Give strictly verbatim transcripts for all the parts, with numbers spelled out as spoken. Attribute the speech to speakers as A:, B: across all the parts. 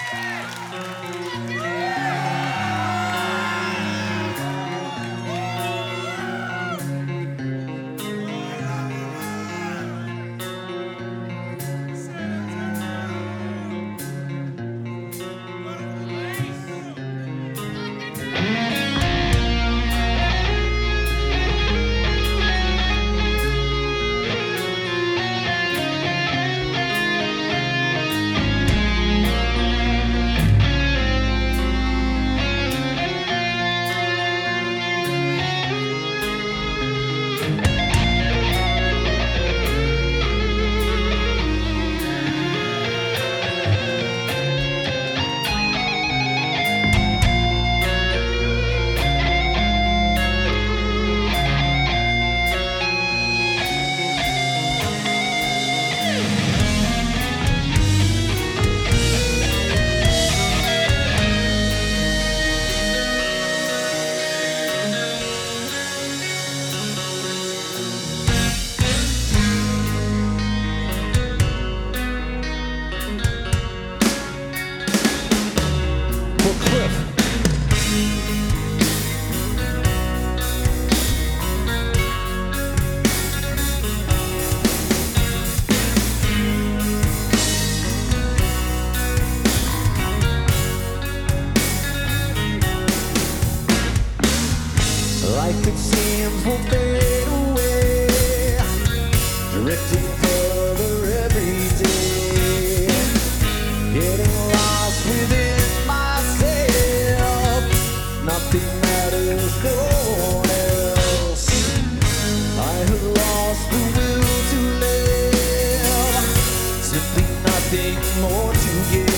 A: Life it seems will fade away, drifting further every day, getting lost within myself. Nothing matters, no one else. I have lost the will to live, simply nothing more to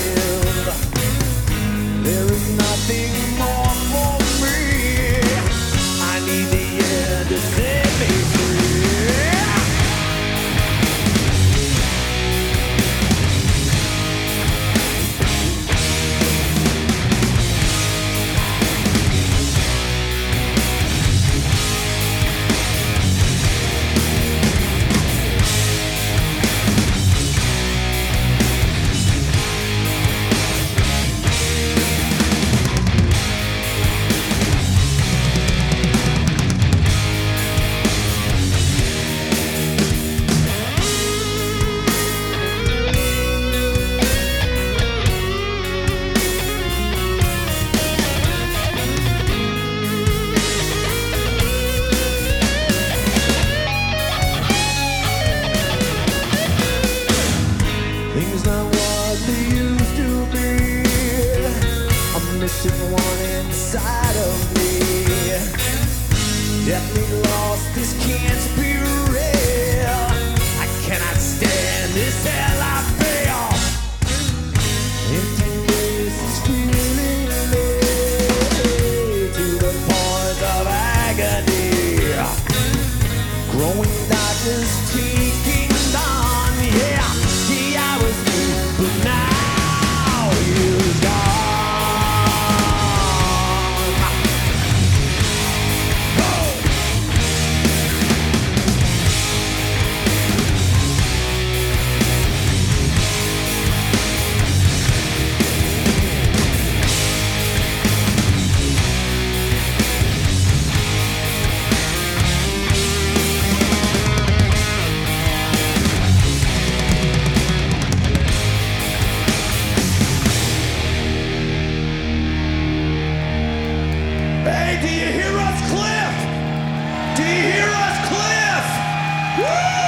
A: give. There is nothing more for me. I need the air to set me free. Things not what they used to be. I'm missing one inside of me. Definitely lost, this can't be real. I cannot stand this hell I feel. Empty waste is feeling me to the point of agony. Growing darkness taking on, yeah. See, I was new, but now you're gone. Hey, do you hear us, Cliff? Do you hear us, Cliff? Woo!